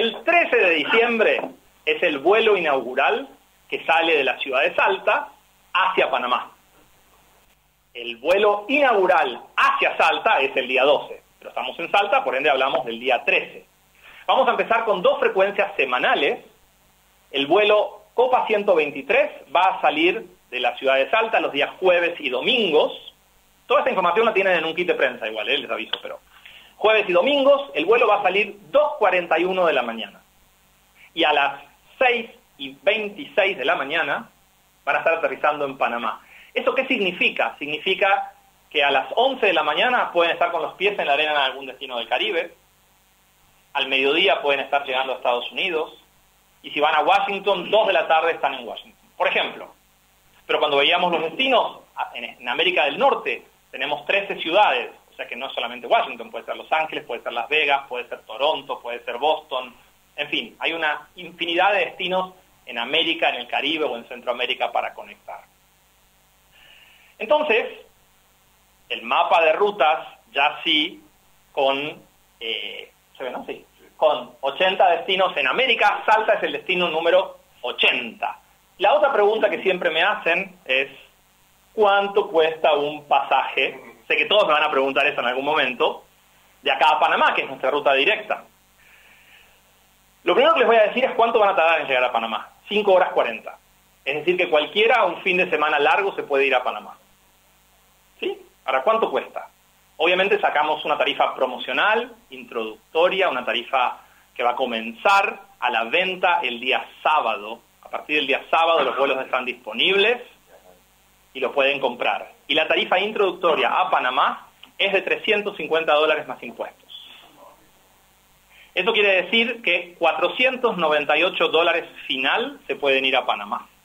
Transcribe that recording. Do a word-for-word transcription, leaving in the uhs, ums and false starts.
El trece de diciembre es el vuelo inaugural que sale de la ciudad de Salta hacia Panamá. El vuelo inaugural hacia Salta es el día doce, pero estamos en Salta, por ende hablamos del día trece. Vamos a empezar con dos frecuencias semanales. El vuelo Copa ciento veintitrés va a salir de la ciudad de Salta los días jueves y domingos. Toda esta información la tienen en un kit de prensa igual, ¿eh? Les aviso, pero jueves y domingos el vuelo va a salir dos cuarenta y uno de la mañana. Y a las seis y veintiséis de la mañana van a estar aterrizando en Panamá. ¿Eso qué significa? Significa que a las once de la mañana pueden estar con los pies en la arena en algún destino del Caribe. Al mediodía pueden estar llegando a Estados Unidos. Y si van a Washington, dos de la tarde están en Washington, por ejemplo. Pero cuando veíamos los destinos, en América del Norte tenemos trece ciudades. O sea que no es solamente Washington, puede ser Los Ángeles, puede ser Las Vegas, puede ser Toronto, puede ser Boston. En fin, hay una infinidad de destinos en América, en el Caribe o en Centroamérica para conectar. Entonces, el mapa de rutas ya sí con, eh, ¿se ve, no? Sí, con ochenta destinos en América. Salta es el destino número ochenta. La otra pregunta que siempre me hacen es ¿cuánto cuesta un pasaje? Sé que todos me van a preguntar eso en algún momento, de acá a Panamá, que es nuestra ruta directa. Lo primero que les voy a decir es cuánto van a tardar en llegar a Panamá. cinco horas cuarenta. Es decir, que cualquiera un fin de semana largo se puede ir a Panamá. ¿Sí? Ahora, ¿cuánto cuesta? Obviamente sacamos una tarifa promocional, introductoria, una tarifa que va a comenzar a la venta el día sábado. A partir del día sábado los vuelos están disponibles y los pueden comprar. Y la tarifa introductoria a Panamá es de trescientos cincuenta dólares más impuestos. Eso quiere decir que cuatrocientos noventa y ocho dólares final se pueden ir a Panamá.